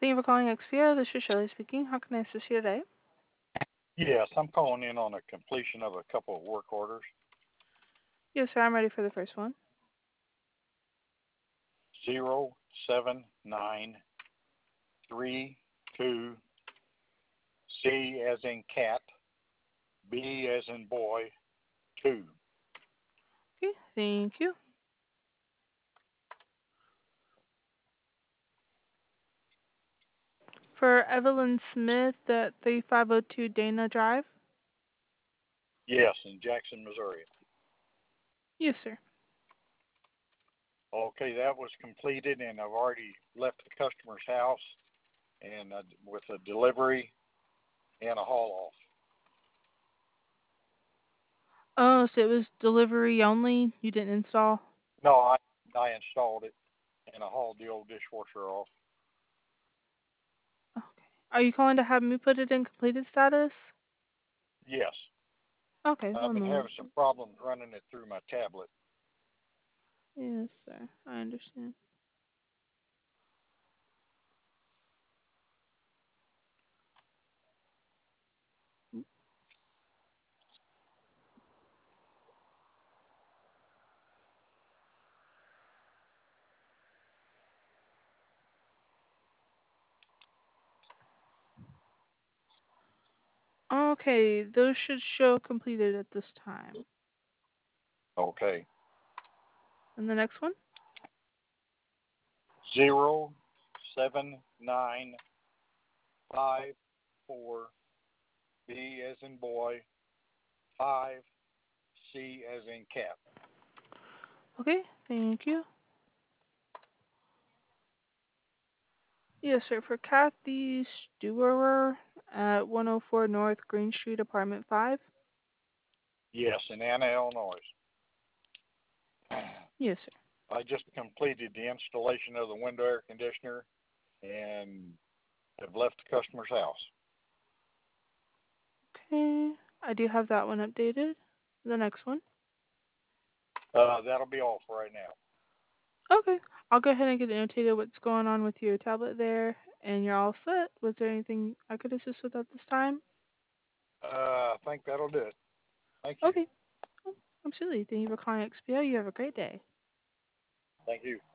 Thank you for calling Expedia. This is Shirley speaking. How can I assist you today? Yes, I'm calling in on a completion of a couple of work orders. Yes, sir. I'm ready for the first one. 07932 C as in cat, B as in boy, 2. Okay, thank you. For Evelyn Smith at 3502 Dana Drive? Yes, in Jackson, Missouri. Yes, sir. Okay, that was completed, and I've already left the customer's house and with a delivery and a haul off. Oh, so it was delivery only? You didn't install? No, I installed it and I hauled the old dishwasher off. Okay. Are you calling to have me put it in completed status? Yes, Okay, I've one been moment. having some problems running it through my tablet. Yes, sir. I understand. Okay, those should show completed at this time. Okay. And the next one? 07954 B as in boy, 5 C as in cat. Okay, thank you. Yes, sir. For Kathy Stewerer at 104 North Green Street, Apartment 5. Yes, in Anna, Illinois. Yes, sir. I just completed the installation of the window air conditioner and have left the customer's house. Okay, I do have that one updated. The next one. That'll be all for right now. Okay, I'll go ahead and get annotated what's going on with your tablet there, and you're all set. Was there anything I could assist with at this time? I think that'll do it. Thank you. Okay, oh, absolutely. Thank you for calling XPO. You have a great day. Thank you.